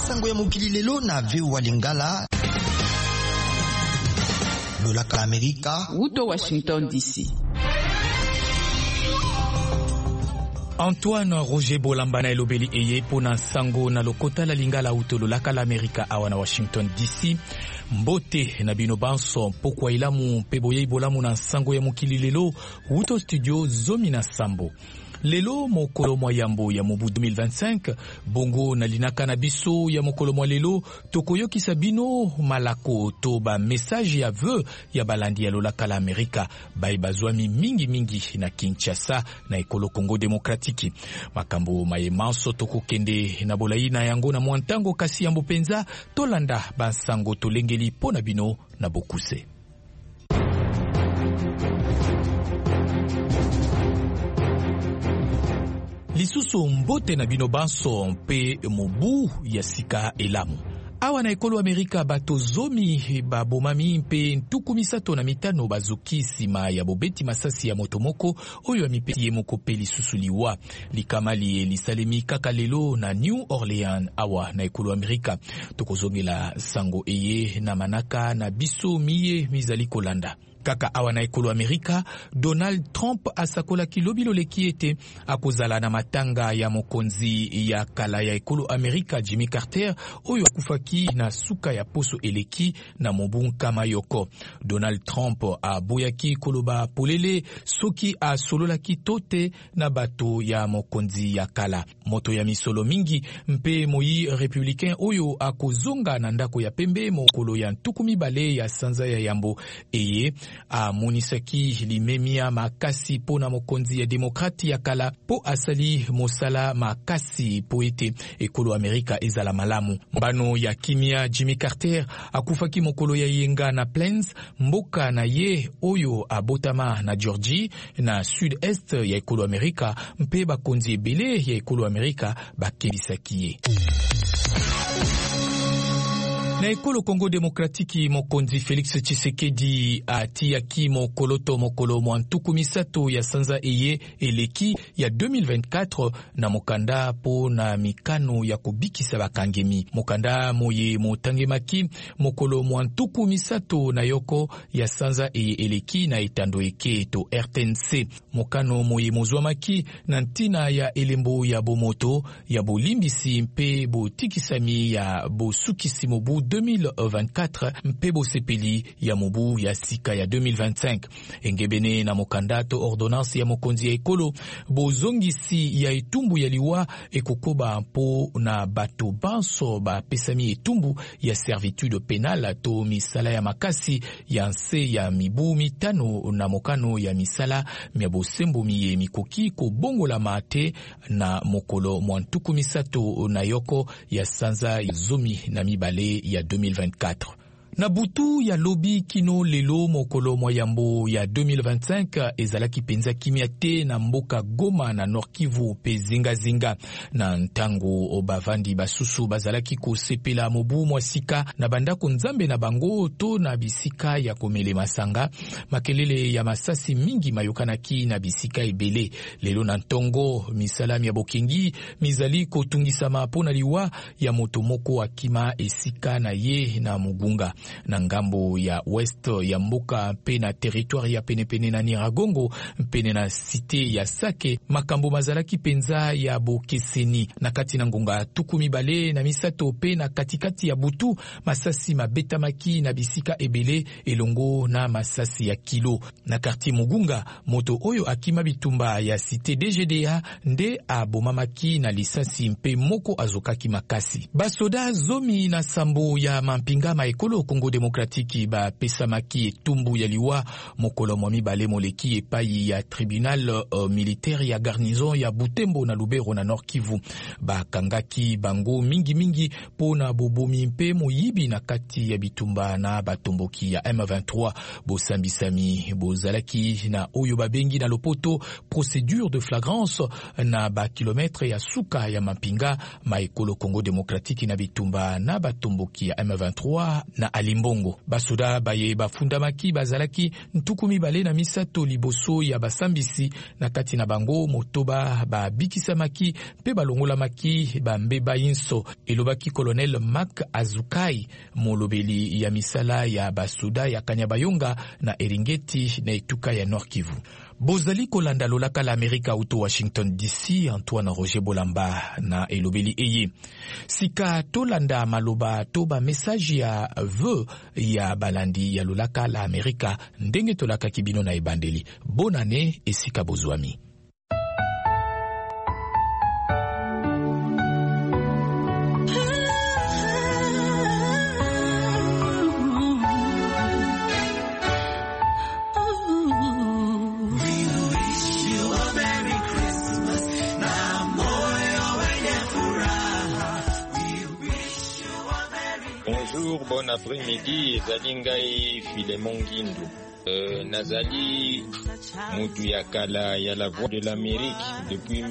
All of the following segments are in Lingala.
sango ya mokili lelo na VOA Lingala. Lolaka Amerika. Uto Washington DC. Antoine Roger Bolamba na elobeli eye pona sango na lokota la Lingala uto lolaka la Amerika awa na Washington DC. Mbote na bino banso pokwa ilamu peboye bolamu na sango ya mokili lelo uto studio zomi na sambo. Lelo mokolo mwa yambo ya mobu 2025 bongo na linaka na biso ya mokolo mwa lelo tokoyoki sabino malako to ba message ya vœu ya balandi ya lolaka la Amerika bai bazwami mingi na Kinshasa na ekolo Congo Demokratiki. Makambo mayemanso tokokende na bolai na yango na mwantango kasi yambo penza tolanda bansango tolengeli pona bino na bokuse. Lisusu mbote na bino banso mpe mobu ya sika elamu. Awa na ekolo Amerika bato zomi babomami mpe ntuku misato na mitano bazoki sima ya bobeti masasi ya motomoko oyo amipeti ye moko pe lisusu liwa. Likamali lisalemi kaka lelo na New Orleans awa na ekolo Amerika. Tokozongela sango eye na manaka na biso miye mizali kolanda. Kaka awa na ekolo Amerika, Donald Trump asakola kilobilo leki ete akozala na matanga ya mokonzi ya kala ya ekolo Amerika Jimmy Carter oyo akufaki na suka ya poso eleki na mobu kama yoko. Donald Trump aboyaki koloba polele soki asololaki tote na bato ya mokonzi ya kala. Moto ya misolo mingi mpe moi republicain oyo akozonga na ndako ya pembe mokolo ya ntuku mibale ya sanza ya yambo eye amonisaki limemia makasi po na mokonzi ya demokrati ya kala po asali mosala makasi po ete ekolo Amerika ezala malamu. Mbano ya kimia Jimmy Carter akufaki mokolo ya yenga na Plains mboka na ye oyo abotama na Georgie na sud-est ya ekolo Amerika mpe bakonzi ebele ya ekolo Amerika bakebisaki ye. Na ekolo Congo Demokratiki mokonzi Felix Tshisekedi atiaki mokolo mwantuku misato ya sanza eye eleki ya 2024 na mokanda po na mikano ya kubikisa bakangemi. Mokanda moye motangemaki mokolo mwantuku misato na yoko ya sanza eye eleki na etando eke to RTNC. Mokano moye mozwamaki na ntina ya elembo ya bomoto ya bolimbisi mpe botikisami ya bosukisi mobu 2024 mpe bosepeli ya mobu ya sika ya 2025. Engebene na mokandato ordonnance ya mokonzi ya ekolo bozongisi ya etumbu ya liwa ekokoba mpo na bato banso bapesami etumbu ya servitude penale to misala ya makasi ya nse ya mibu mitano na mokano ya misala mya bosembo miye mikoki kobongola mate na mokolo mwantuku misato na yoko ya sanza zomi na mibale ya 2024. Na butu ya lobi kino lelo mokolo mwayambo ya 2025 ezalaki penza kimia te na mboka Goma na Nord Kivu pe zinga na ntango obavandi basusu bazalaki kosepela mobu mwasika na bandako nzambe na bango to na bisika ya komele masanga. Makelele ya masasi mingi mayokanaki na bisika ebele. Lelo na ntongo misalami ya bokengi mizali kotungisama pona liwa ya motomoko akima esika na ye na mugunga. Na ngambo ya west ya mboka pe na territoire ya penepene na Niragongo pene na cité ya Sake makambo mazalaki penza ya bokeseni. Na kati na ngonga tuku mibale na misato pe na katikati ya butu masasi mabetamaki na bisika ebele elongo na masasi ya kilo. Na quartier Mugunga moto oyo akima bitumba ya cité DGDA nde abomamaki na lisasi mpe moko azokaki makasi. Basoda zomi na sambo ya mampinga ma ekolo Congo Demokratiki ba pesamaki etumbu ya liwa mokolo mwa mibale moleki epai ya tribunal militaire ya garnison ya Butembo na Lubero na Nord Kivu. Ba kangaki bango mingi po na bobomi mpe moyibi na kati ya bitumba na batomboki ya M23. Bosambisami bozalaki na oyo babengi na lopoto procédure de flagrance na ba kilometre ya suka ya mampinga ma ekolo Congo Demokratiki na bitumba na batomboki ya M23 na Alimbongo. Basoda baye bafundamaki bazalaki ntukumi bale na misato liboso ya basambisi na kati na bango motoba babikisamaki pe balongolamaki bambeba inso. Elobaki Colonel Mak Azukai, molobeli ya misala ya basoda ya Kanyabayonga na Eringeti na etuka ya Nord Kivu. Bozali kolanda lolaka la Amerika uto Washington DC, Antoine Roger Bolamba na elobeli eye. Sika tolanda maloba toba message ya vœu ya balandi ya lolaka la Amerika ndenge tolaka kibino na ebandeli. Bonne année et sika bozwami. Bonjour, bon après-midi, ezali ngai Filemon Gindu. Nazali mutu ya kala ya la Voix de l'Amérique depuis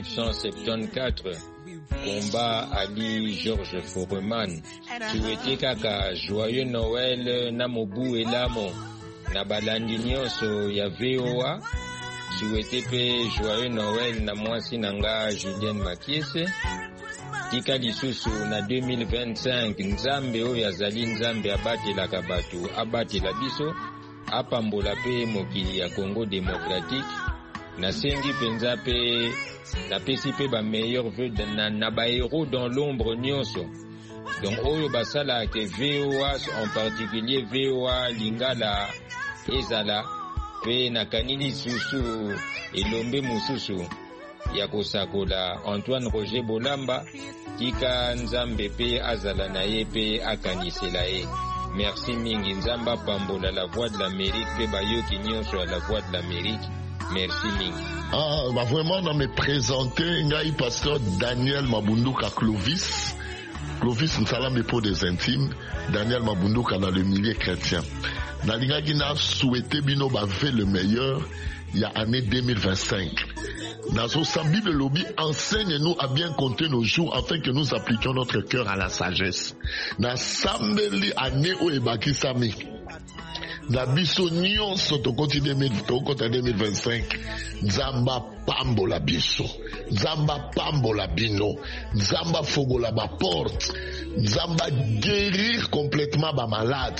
1974. Combat Ali George Foreman. Souhaité kaka joyeux Noël na mobu elamo na balandi nyonso ya VOA. Souhaité pe joyeux Noël na mwasi nanga Julien Makiese. Tika lisusu na 2025 nzambe oyo azali nzambe abatelaka bato abatela biso apambola pe mokili ya Congo démocratique. Nasengi penza pe napesi pe ba meilleur vœu na ba héros dans l'ombre nyonso. Donc oyo basala ke VOA, en particulier VOA Lingala ezala pe nakanini susu elombe mususu ya kosakola Antoine Roger Bolamba tika nzambe pe azala na ye pe akanisela ye. Merci mingi nzamba pambola la Voix de l'Amérique pe bayoki nyonso à la Voix de l'Amérique. Merci mingi. Vraiment na me présenter ngai pasteur Daniel Mabunduka Clovis. Clovis Nsalambe pour des intimes, Daniel Mabunduka dans le milieu chrétien. Nalingaki na souhaité bino bave le meilleur il y a année 2025. Dans sa Bible lobby, enseigne-nous à bien compter nos jours afin que nous appliquions notre cœur à la sagesse. Na sambeli année o ebaki sami. Na biso nyonso tokoti 2025. Nzamba pambola biso. Nzamba pambola bino. Nzamba fogola ba porte. Nzamba guérir complètement ba malade.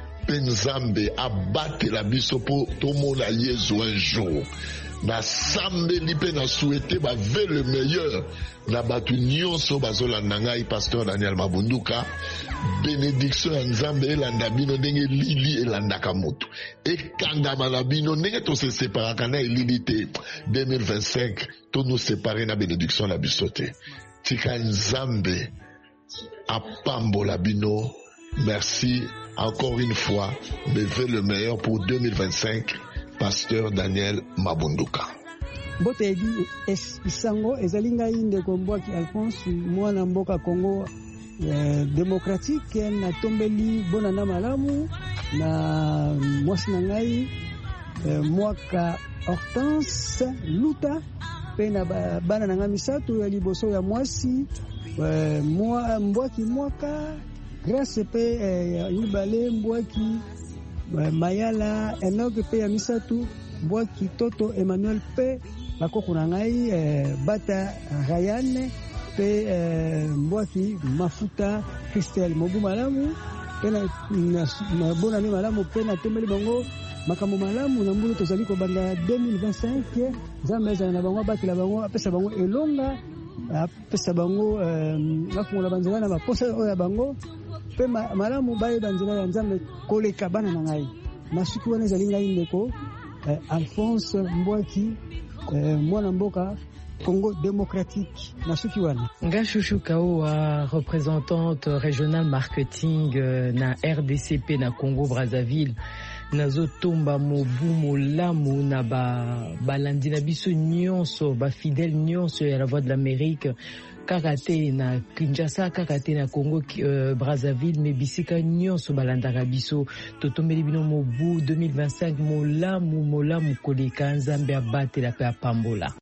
Nzambe abate la biso po tomona Yesu un jour. Na sambeli pe na souhaité ba ve le meilleur na batu nyonso bazolanda ngai pasteur Daniel Mabunduka. Bénédiction ya Nzambe elanda bino ndenge lili elandaka moto. Ekangama na bino ndenge to se séparaka na elili te 2025 to nous séparer na bénédiction la biso te. Tika Nzambe apambola bino. Merci encore une fois, bevez le meilleur pour 2025, pasteur Daniel Mabunduka. Botedi isango ezalinga inde kombwaki Alphonse mwana mboka Congo démocratique na tombeli bonana malamu na mwasi na ngai mwaka Hortense Luta pe na bana na ngai misato ya liboso ya mwasi mbwaki mwaka grâce pe yibale mbwaki Mayala Enoch pe ya misatu mbwaki Toto Emmanuel pe bakoko na ngai Bata Ryan pe mbwaki Mafuta Christelle mobu malamu pe na bonane malamu pe na tembeli bango makambo malamu na mbulu tozali ko banda 2025 zameza na bango batela bango apesa bango elonga apesa bango afungola banzela na baposa oya bango pe malamu baye banzela ya Nzambe koleka bana na ngai masuki wana ezali ngai ndeko Alphonse Mbwaki mwana mboka Congo démocratique masuki wana Ngashushu Kaoa représentante régionale marketing na RDCP na Congo Brazzaville nazotomba mobu molamu na balandi na biso nyonso ba fidèle nyonso ya la Voix de l'Amérique kakate na Kinshasa kakate na Congo Brazzaville mais bisika nyonso balandaka biso totombeli bino mobu 2025 molamu koleka Nzambe abatela pe apambola.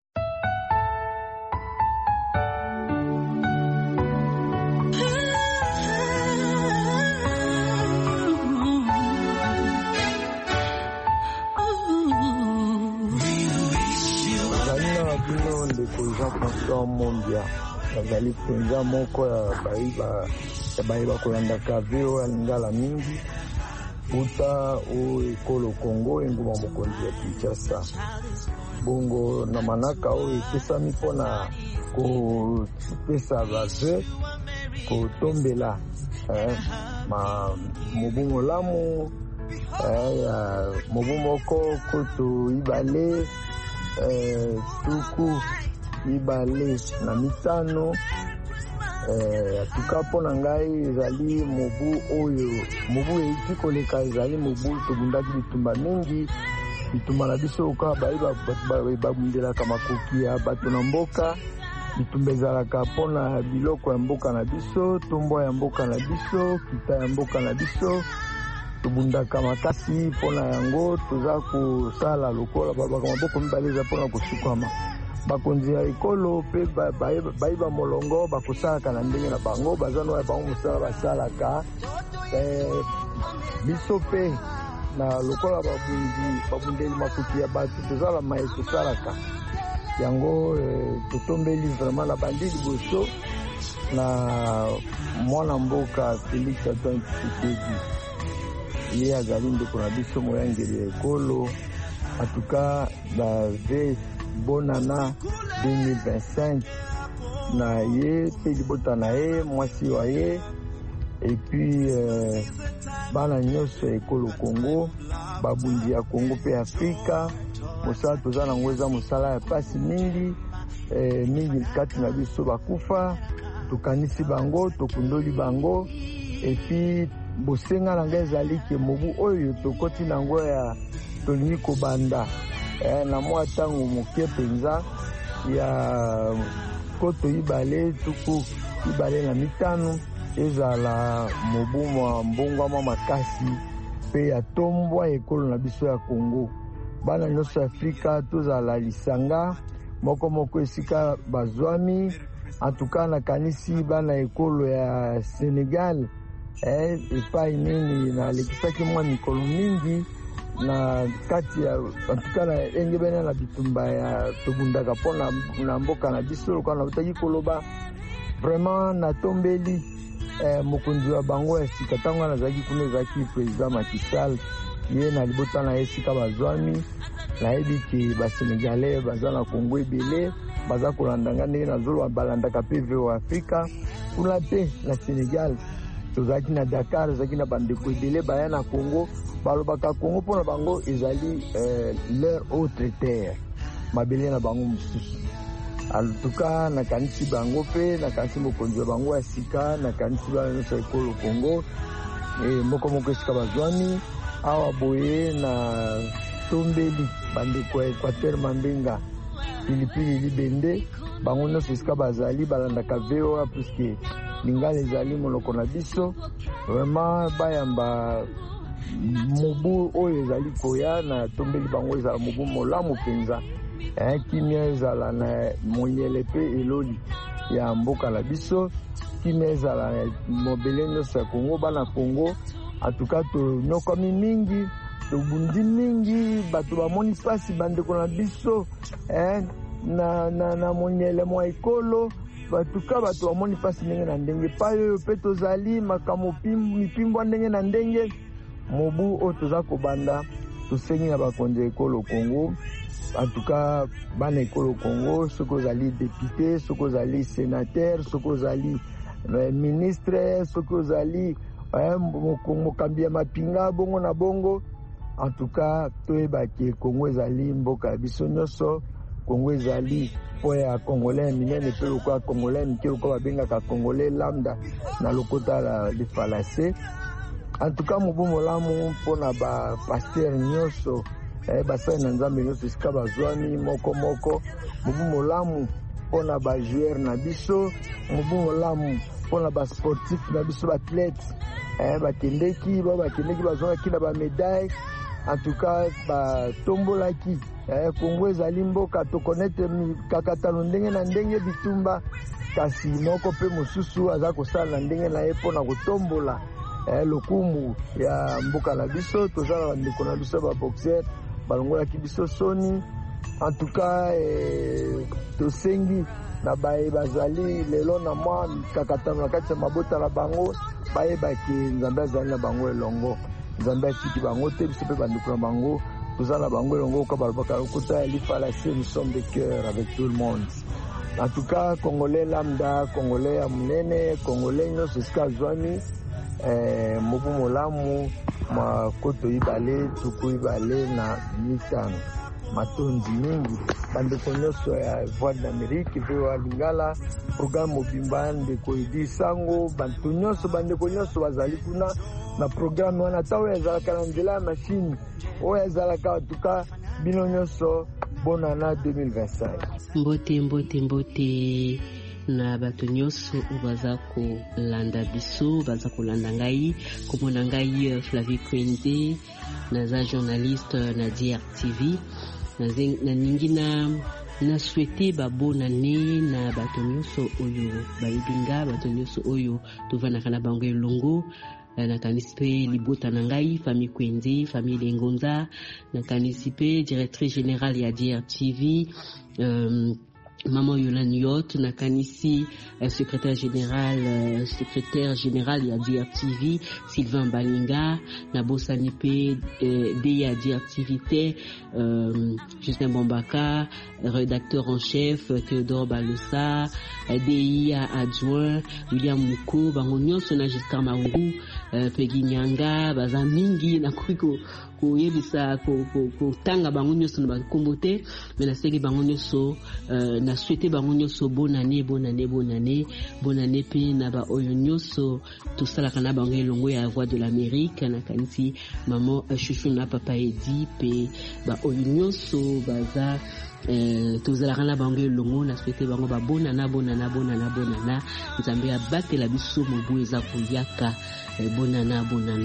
Jean Mombia bazali penza moko ya bayiba kolandaka veo ya lingala mingi uta o ekolo Kongo enguma mokonzi ya Kinshasa bongo na manaka o epesami mpona kopesa baze kotombela mobu molamu mobu moko kutu ibale tuku ibale na mitano atuka mpona ngai ezali mobu oyo mobu eiki koleka ezali mobu tobundaki bitumba mingi bitumba na biso oka babundelaka makoki ya bato na mboka bitumba ezalaka mpona biloko ya mboka na biso tombo ya mboka na biso kita ya mboka na biso tobundaka makasi mpona yango toza kosala lokola babaka maboko mibale eza mpona kosukama bakonzi ya ekolo mpe bayiba molongo bakosalaka na ndenge na bango baza no ya bango mosala basalaka biso mpe na lokola babundeli makoki ya bato tozala maye tosalaka yango totombeli vraiment na bandi liboso na mwana mboka Félix Antoine Tshisekedi ye azali ndeko na biso moyangeli ya ekolo atuka bave bonana 2025 na ye mpe libota na ye mwasi wa ye epuis bana nyonso ya ekolo Kongo babundi ya Kongo mpe Afrika mosala toza nango eza mosala ya pasi mingi kati na biso bakufa tokanisi bango tokundoli bango epuis bosenga na ngai ezali ke mobu oyo tokoti nango ya tolingi kobanda na mwa ntango moke mpenza ya koto ibale tuku ibale na mitano ezala mobu mwa mbongwama makasi mpe ya tombwa ekolo na biso ya Kongo bana nyonso ya Afrika tozala lisanga moko esika bazwami antuka nakanisi bana ekolo ya Senegal epai nini nalekisaki mwa mikolo mingi na kati ya antuka na engebene na bitumba ya tobundaka mpona na mboka na biso lokola nautaki koloba vraiment natombeli mokonzi wa bango ya sika ntango nazalaki kuna ezalaki président Macky Sall ye na libota na ye sika bazwami nayebi ke basenegalais baza na Kongo ebele baza kolandanga ndenge nazoloba balandaka mpe veo Afrika kuna te na Senegal tozalaki na Dakar ezalaki na bandeko ebele baya na Kongo balobaka Kongo mpona bango ezali leur autre terre mabele na bango mosusu altuka nakanisi bango mpe nakanisi mokonzi wa bango ya sika nakanisi bana nyonso ya ekolo Kongo moko esika bazwami awa boye na tombeli bandeko ya Equateur Mambenga Pilipili Libende bango nyonso esika bazali balandaka VOA puisque lingala ezali monoko na biso vraiment bayamba mobu oyo ezali koya na tombeli bango ezala mobu molamu mpenza kimia ezala na monyele mpe eloli ya mboka na biso kimia ezala na mobele nyonso ya Kongo bana Kongo atuka tonyokami mingi tobundi mingi bato bamoni pasi bandeko na biso na monyele mwa ekolo batuka bato bamoni pasi ndenge na ndenge pai oyo mpe tozali makambo mipimbwa ndenge na ndenge mobu oyo toza kobanda tosengi na bakonzi ya ekolo Kongo antuka bana ekolo Kongo soki ozali député soki ozali sénateur soki ozali ministre soki ozali mokambi ya mapinga bongo na bongo antuka toyebaki Kongo ezali mboka ya biso nyonso Kongo ezali po ya congolais minene mpe lokola congolais mike lokola babengaka congolais lambda na lokota la lefalase antuka mobu molamu mpona bapaster nyonso basali na nzambe nyonso esika bazwami moko mobu molamu mpona bajoueur na biso mobu molamu mpona basportif na biso baathlete bakendeki bazwangaki na bamedaille antuka batombolaki Kongo ezali mboka tokonete kakatano ndenge na ndenge bitumba kasi moko mpe mosusu aza kosala na ndenge na ye mpona kotombola lokumu ya mboka na biso tozala bandeko na biso baboxer balongolaki biso soni antuka tosengi na baye bazali lelo na mwa kakatano na kati ya mabota na bango bayebaki nzambe azali na bango elongo nzambe atiki bango te biso mpe bandeko na bango toza na bango elongo oka balobaka lokuta lifalasi nous sommes de cœur avec tout le monde. En tout cas congolais lambda, congolais ya munene, congolais nyonso esika azwami mobu molamu makoto ibale tuku ibale na mitano matondi mingi bandeko nyonso ya Voix de l'Amérique VOA Lingala programme mobimba ndeko Edi Sango bandeko nyonso bazali kuna na programme wana ta oyo ezalaka na nzela ya machine oyo ezalaka atuka bino nyonso bonana 2025 mbote na bato nyonso baza kolanda biso baza kolanda ngai komona ngai Flavie Kwenze naza journaliste na DRTV na ningi na souhaité babonane na bato nyonso oyo bayibinga bato nyonso oyo tovandaka na bango elongo nakanisi mpe libota na ngai famille Kwenze famille Lengonza nakanisi mpe directrice générale ya DRTV Maman Yolande Yot, nakanisi secrétaire général ya DRTV Sylvain Balinga, nabosani pe ya DRTV te Justin Bombaka, rédacteur en chef Théodore Balosa, DIA adjoint William Mouko, bango nyonso na Giscard Maungu, Peggy Nyanga, baza mingi na kuiko kuyebisa ko tanga bango nyonso na bakombo te mais na seki bango nyonso na souhaité bango nyonso bonne année pe na ba oyo nyonso tosalaka na bango elongo ya Voix de l'Amérique na kanisi maman chouchou na papa Edi pe ba oyo nyonso baza tozalaka na bango elongo na souhaité bango ba bonana nzambe abatela biso mobu eza koyaka bonana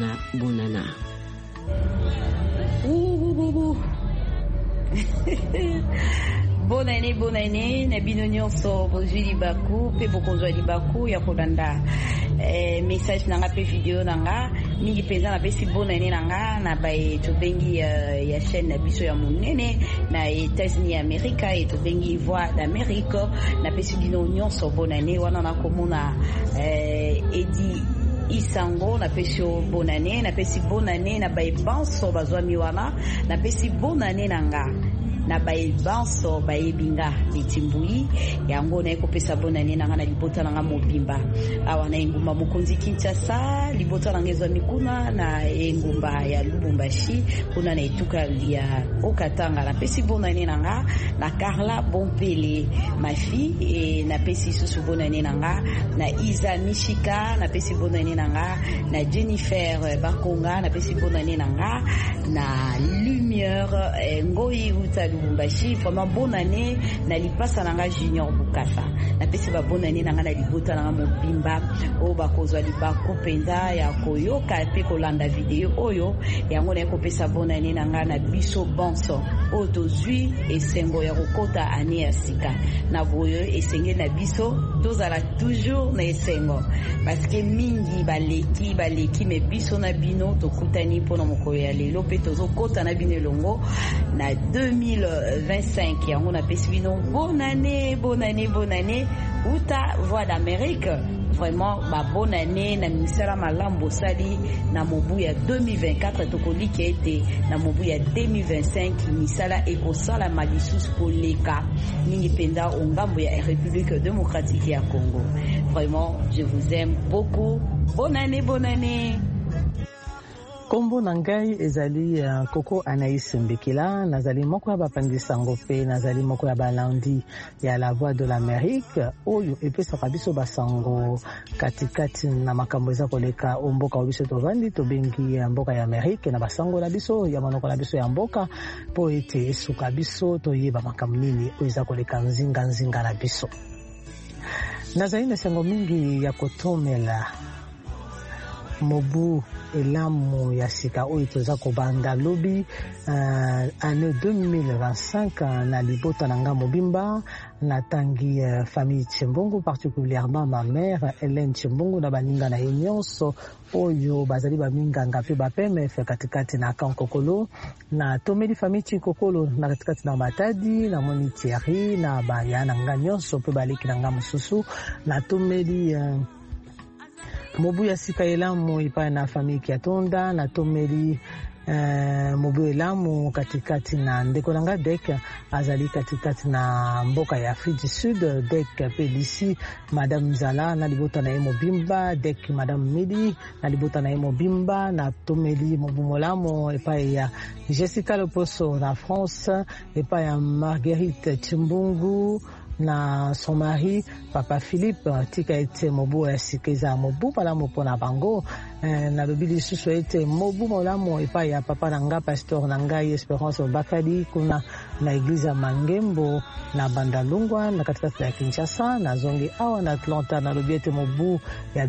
Bonne année na bino nyonso bozwi libaku pe bokozwa libaku ya kolanda message nanga pe video nanga mingi penza na pesi bonne année nanga na bae tobengi ya chaîne na biso ya monene na États-Unis Amerika et tobengi Voix d'Amérique na pesi bino nyonso bonne année wana na komona Edi Isango na pesi bonne année na bae banso bazwami wana na pesi bonne année nanga na baebanso baebinga bitimbui yango na ekopesa bonane nanga na libota nanga mobimba awa na engumba mokonzi Kinshasa libota nanga ezwa mikuna na engumba ya Lubumbashi kuna na etuka ya Okatanga na pesi bonane nanga na Carla Bompele ma fille na pesi susu bonane nanga na Isa Mishika na pesi bonane nanga na Jennifer Bakonga na pesi bonane nanga na Lumière Ngoi Uta Lubumbashi vraiment bonne année na lipasa nanga Junior Bukasa na pesi ba bonne année nanga na libota nanga mobimba o bakozwa libako penda ya koyoka pe kolanda video oyo yango na ekopesa bonne année nanga na biso bonso o tozwi esengo ya kokota année ya sika na boyo esenge na biso tozala toujours na esengo parce que mingi baleki me biso na bino tokutani pona mokolo ya lelo pe tozokota na bino elongo na 2025 yango na pesi bino bonne année uta Voix d'Amérique vraiment ba bonne année na misala malambo sali na mobu ya 2024 tokoliki ete na mobu ya 2025 misala ekosala malisusu koleka ningi penda ongambo ya République démocratique ya Congo. Vraiment je vous aime beaucoup. Bonne année. Kombo nangai ezali Koko Anaïs Mbekila nazali moko ya bapandisango pe nazali moko ya balandi ya la Voix de l'Amérique oyo epesaka biso basango katikati na makambo eza koleka omboka obiso tovandi tobengi ya mboka ya Amerique na basango na biso ya monoko na biso ya mboka po ete esuka biso toyeba makambo nini oyo eza koleka nzinga na biso. Nazali na sango mingi ya kotomela mobu elamu ya sika oyo toza kobanda lobi année 2025 na libota na nga mobimba natangi famille Chimbungu, particulièrement ma mère Hélène Chimbungu na baninga na ye nyonso oyo bazali baminganga pe bapemef katikati na Kankokolo na tomeli famille Chikokolo na katikati na Matadi na moni Thierry na baya na nga nyonso pe baleki na nga mosusu na tomeli mobu ya sika elamu ipa na famille Kiatonda na tomeli mobu elamu katikati na ndeko nanga dek azali katikati na mboka ya Afrique du Sud dek pe d'ici madame Zala na libota na ye mobimba dek madame Midi na libota na ye mobimba na tomeli mobu molamu epa ya Jessica Loposo na France epa ya Marguerite Chimbungu na son mari papa Philippe tika ete mobu ya sikeza mobu malamu pona bango na lobili susu ete mobu malamu epa ya papa nanga pasteur nanga Espérance Bakadi kuna na église Mangembo na Bandalungwa na katikati ya Kinshasa na zongi awa na Atlanta na lobi ete mobu ya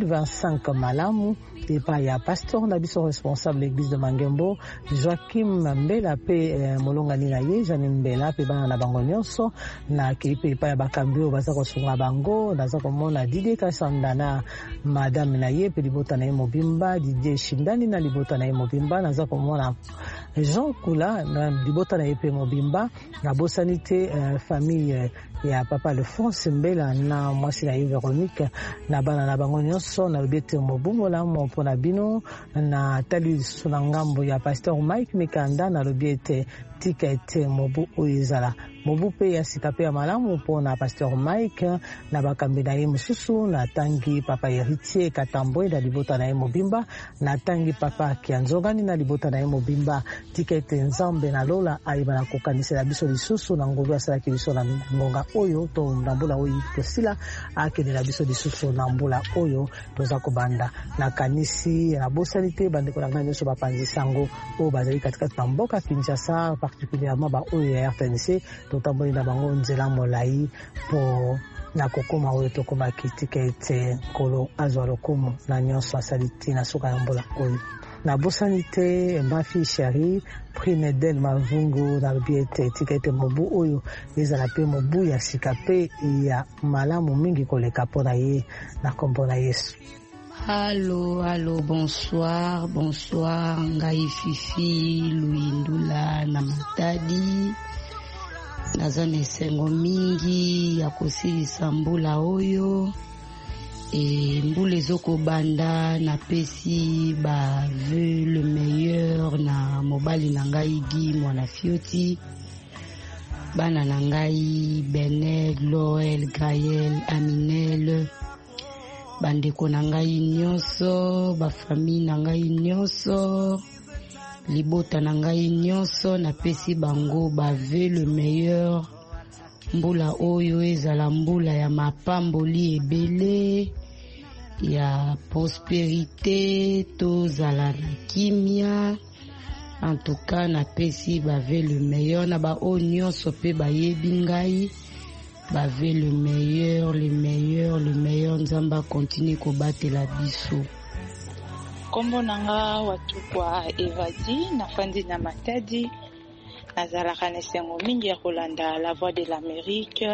2025 malamu epa ya pasteur na biso responsable église de Mangembo Joachim Mbela pe molongani na ye Jeanne Mbela pe bana na bango nyonso na pe epa ya bakambio baza kosunga bango naza komona Didier Kasanda na madame na ye pe libota na ye mobimba Didier Shindani na libota na ye mobimba naza komona Jean Kula na libota na ye pe mobimba na bosanite famille ya papa Alphonse Mbela na mwasi na ye Véronique na bana na bango nyonso na lobete mobumola mo mpona bino na tali suna ngambo ya pasteur Mike Mikanda na lobete tika ete mobu oizala mobu pe ya sika pe ya malamu mpona pasteur Mike na bakambi na ye mosusu na tangi papa Héritier Katambwe na libota na ye mobimba na tangi papa Kianzogani na libota na ye mobimba tika ete nzambe na lola aiba na kokanisela biso lisusu na ngolu asalaki biso na ngonga oyo to na mbula oyo tosila akende na biso lisusu na mbula oyo toza kobanda na kanisi na bosanite bandeko na ngai nyonso bapanzi sango oyo bazali katikati na mboka Kinshasa particulièrement ba oyo ya RTNC totamboli na bango nzela molai po na kokoma oyo tokoma kitika ete kolo azwa lokumu na nyonso asaliti na suka ya mbula oyo na bosanite mafi shari Primedel Mavungu na biete tika ete mobu oyo ezala pe mobu ya sika pe ya malamu mingi koleka pona ye na kombo na Yesu. Allô, bonsoir, ngai Fifi Luindula na Matadi. Naza na esengo mingi ya kosilisa mbula oyo. Mbula ezokobanda na pesi ba vœu le meilleur na mobali na ngai Guy mwana fioti. Bana na ngai Benel, Loel, Gaël, Aminel. Bandeko na ngai nyonso, bafamille na ngai nyonso, libota na ngai nyonso, na pesi bango bave le meilleur. Mbula oyo ezala mbula ya mapamboli ebele, ya prospérité, tozala na kimia. En tout cas, na pesi bave le meilleur, na ba o nyonso pe bayebi ngai. Bave le meilleur, Nzamba continue kobatela biso. Kombo nanga watu kwa Evadi na fandi na Matadi nazalaka na esengo mingi ya kolanda la voix de l'Amérique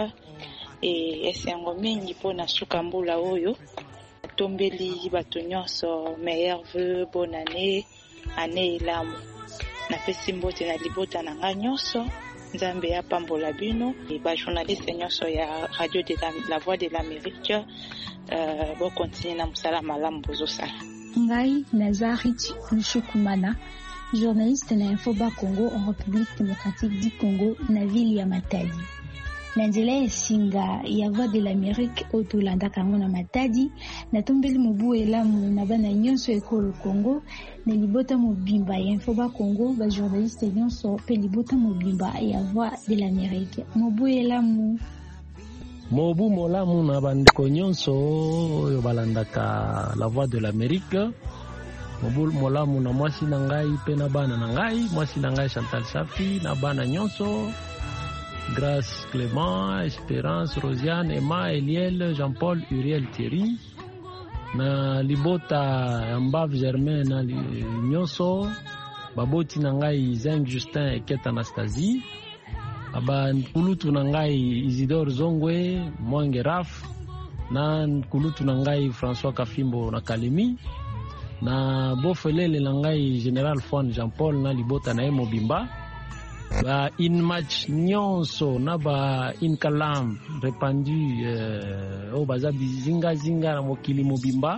esengo mingi mpona suka mbula oyo tombeli bato nyonso meilleur vœu bonne année elamu napesi mbote na libota na nga nyonso Nzambe ya pambola bino ba journaliste nyonso ya radio de la voix de l'Amérique bo continue na musala malamu bozosala. Ngai Nazarit Lushukumana, journaliste na Infoba Congo en République démocratique du Congo na ville ya Matadi. Na nzela esinga ya voix de l'Amérique otolanda kango na Matadi na tombeli mobu elamu na bana nyonso ekolo Congo na libota mobimba ya Infoba Congo ba journaliste nyonso pe libota mobimba ya voix de l'Amérique mobu elamu mobu molamu na bandeko nyonso oyo balandaka la voix de l'Amérique mobu molamu na mwasi na ngai pe na bana na ngai mwasi na ngai Chantal Safi na bana nyonso Grâce, Clément, Espérance, Rosiane, Emma, Eliel, Jean-Paul, Uriel, Thierry. na libota ya Mbave Germain na nyonso baboti na ngai Zeng Justin Eket Anastasie aba nkulutu na ngai Isidore Zongwe Mwange Raf na nkulutu na ngai François Kafimbo na Kalemi na bofelele na ngai General Fouan Jean Paul na libota na Mobimba ba in match nyonso na ba in kalam repandu o baza bizinga zinga na mokili Mobimba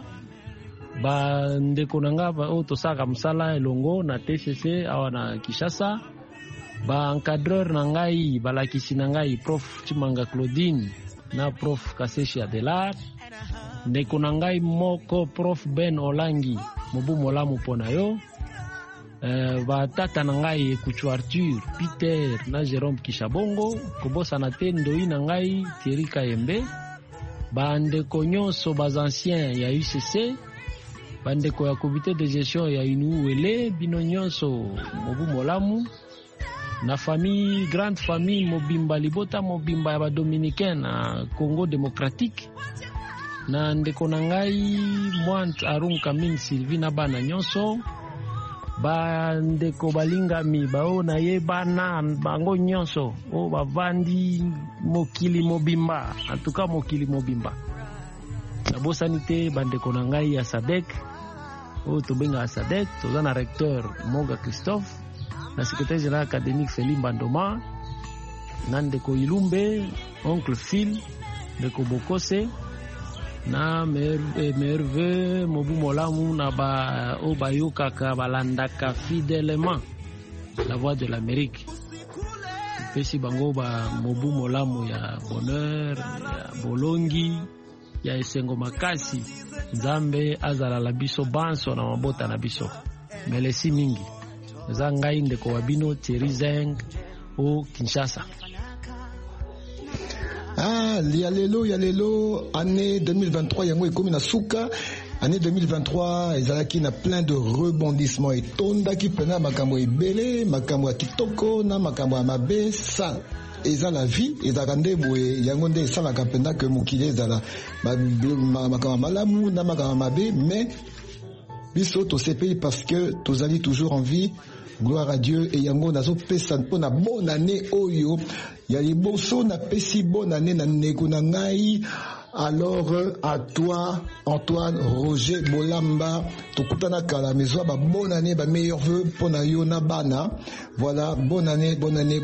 ba ndeko nanga ba o tosaka msala elongo na TCC awa na Kishasa ba encadreur na ngai balakisi na ngai Prof Chimanga Claudine na Prof Kaseshi Adelar ndeko na ngai moko Prof Ben Olangi mobu molamu pona yo ba tata na ngai Kuchu Arthur Peter na Jérôme Kishabongo kobosa na te ndoi na ngai Thierry Kayembe ba ndeko nyonso ba anciens ya UCC ba ndeko ya comité de gestion ya Inuwele bino nyonso mobu molamu na famille grande famille Mobimba libota Mobimba ya ba Dominicain na Congo démocratique na ndeko na ngai Mwant Arun Kaming Sylvie na bana nyonso ba ndeko balingami bao na ye bana bango nyonso o bavandi mokili Mobimba en tout cas mokili Mobimba na bosanité bandeko na ngai ya Sadek o tobenga Sadek toza na recteur Moga Christophe na secrétaire général académique Félix Bandoma na ndeko Ilumbe oncle Phil ndeko Bokose na merve mobu molamu na ba o bayokaka balandaka fidèlement la voix de l'Amérique pesi bango ba mobu molamu ya bonheur ya bolongi ya esengo makasi Nzambe azala la biso banso na mabota na biso melesi mingi za ngai ndeko wabino Thierry Zeng o Kinshasa. Yalelo, année 2023, yango ekomi na suka. Année 2023, ezalaki na plein de rebondissements et tondaki pena makambo ebele, makambo ya kitoko na makambo ya mabe sa. Eza la vie, ezalaka nde boye yango nde esalaka pena ke mokili ezala makambo malamu na makambo mabe, mais biso tosepeli parce que tozali toujours en vie. Gloire à Dieu et yango nazo pesa pona bonne année oyo ya liboso na pesi bonne année na ndeko na ngai. Alors à toi Antoine Roger Bolamba tokutana kala maison ba bonne année ba meilleurs vœux pona yo na bana. Voilà, bonne année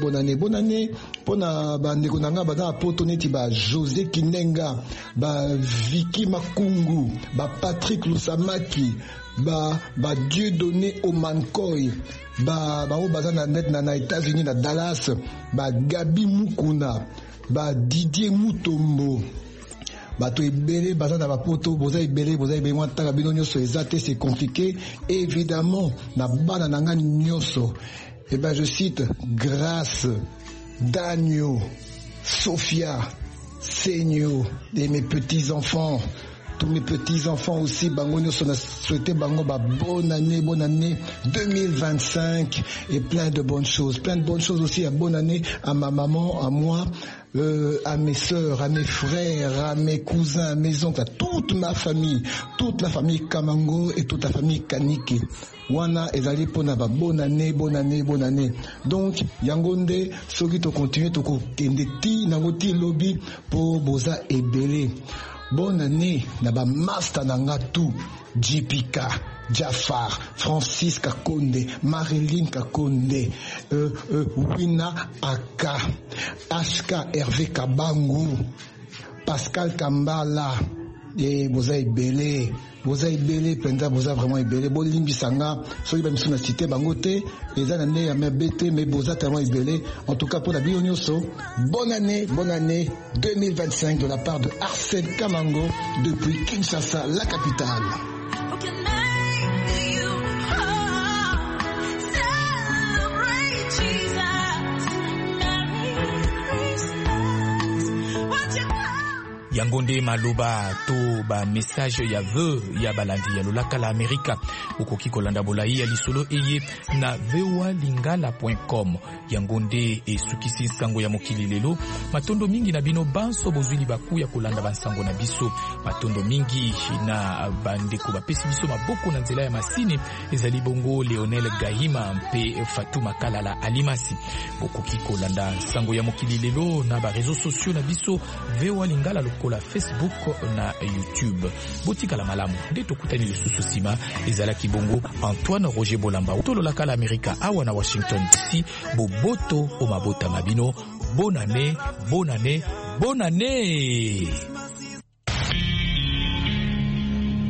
pona ba ndeko na nga ba poto neti ba José Kinenga, ba Vicky Makungu, ba Patrick Lusamaki, ba Dieu donné au Mankoy, ba o bazana net na États-Unis na Dallas, ba Gabi Mukuna, ba Didier Mutombo, ba to ebele bazana ba poto boza ebele mwantaka bino nyonso ezate c'est compliqué évidemment na bana nanga nyonso. Et ben je cite Grâce, Daniel, Sophia, Seigneur et mes petits enfants. Tous mes petits-enfants aussi, bango nous on a souhaité bango ba bonne année 2025 et plein de bonnes choses aussi, à bonne année à ma maman, à moi, à mes sœurs, à mes frères, à mes cousins, à mes oncles, à toute la famille Kamango et toute la famille Kanike. Wana ezali pona ba bonne année. Donc yangonde soki to continuer to ko kende ti nangoti lobby po boza ebele. Bonne année na ba master nanga tout Jipika, Jafar, Francis Kakonde, Marilyn Kakonde, Wina Aka, Ashka Hervé Kabangu, Pascal Kambala, et Boza Ibele, Penza Boza vraiment Ibele, Bolimbi Sanga, soki ba misuna cité bangote, les années ya mebete mais Boza tellement Ibele. En tout cas pour la Bionyoso, bonne année 2025 de la part de Arsène Kamango depuis Kinshasa, la capitale. yangonde maloba to ba message ya vœu ya balandi ya lolaka la Amerika ukoki kolanda bolai ya lisolo eye na voalingala.com yangonde esukisi sango ya mokili lelo matondo mingi na bino banso bozwili baku ya kolanda bansango na biso matondo mingi na bandeko bapesi biso maboko na nzela ya masini ezali bongo Leonel Gahima mpe Fatuma Kalala Alimasi bokoki kolanda sango ya mokili lelo na ba réseaux sociaux na biso VOA Lingala lokola Facebook na YouTube botika la malamu nde tokutani lisusu sima ezalaki bongo Antoine Roger Bolamba utololaka la Amerika awa na Washington DC boboto o mabota mabino bonne année